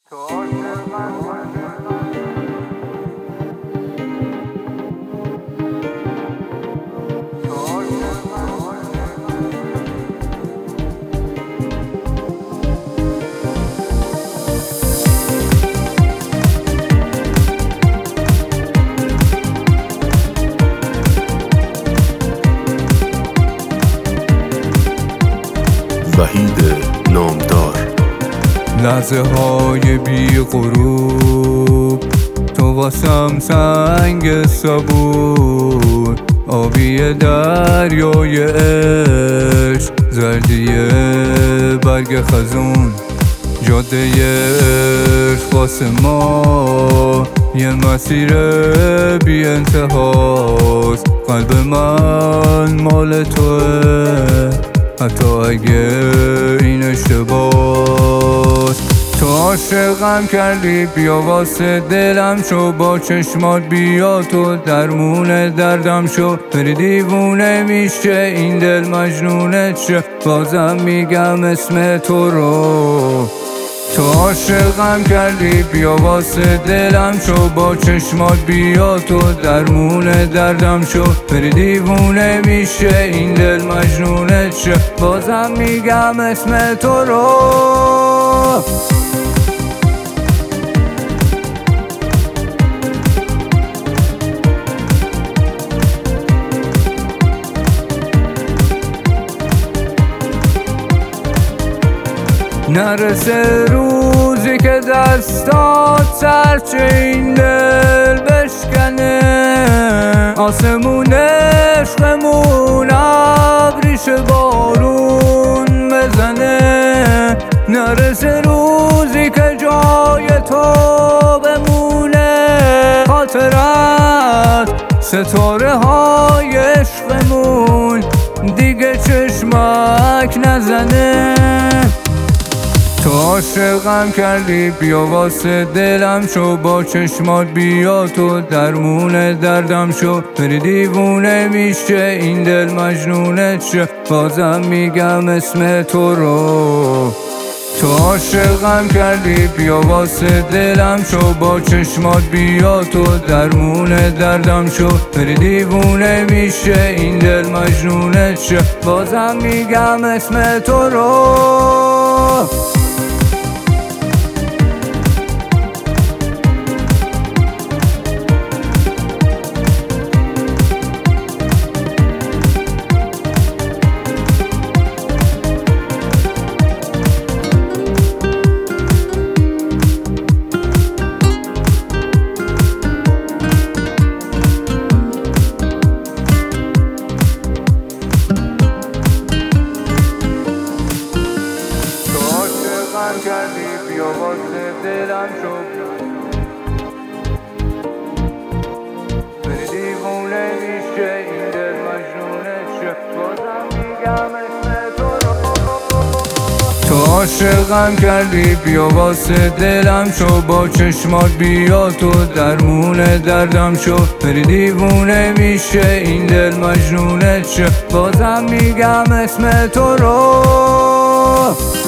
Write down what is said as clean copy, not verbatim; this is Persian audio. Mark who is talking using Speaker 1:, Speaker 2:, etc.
Speaker 1: وحید نامدار.
Speaker 2: لحظه های بی غروب تو واسم سنگ صبور، آبی دریای عشق، زردی برگ خزون، جاده عشق واسه ما یه مسیر بی انتهاست. قلب من مال توه حتی اگه این اشتباست. تو عاشقم کردی، بیا واسه دلم شو، با چشمات بیا تو درمون دردم شو. بری دیوونه میشه این دل مجنونت شه، بازم میگم اسم تو رو. تو عاشقم کردی، بیا واسه دلم شو، با چشمات بیا تو درمون دردم شو. بری دیوونه میشه این دل مجنونت شه، بازم میگم اسم تو رو. نرسه روزی که دستات سرچه این دل بشکنه، آسمون عشقمون ابریش بارون بزنه. نرسه روزی که جای تو بمونه خاطرت، ستاره های عشقمون دیگه چشمک نزنه. تو عاشقم کردی، بیا واسه دلم شو، با چشمات بیا تو درمون دردم شو. بری دیوونه میشه این دل مجنونت شه، بازم میگم اسم تو رو. تو عاشقم کردی، بیا واسه دلم شو، با چشمات بیا تو درمون دردم شو. بری دیوونه میشه این دل مجنونت شه، بازم میگم اسم تو رو. کردی، بیا واسه دلم شو، بری دیوونه میشه این دل مجنونت شه، بازم میگم اسم تو رو. تو عاشقم کردی، بیا واسه دلم شو، با چشمات بیا تو درمون دردم شو. بری دیوونه میشه این دل مجنونت شه، بازم میگم اسم تو رو.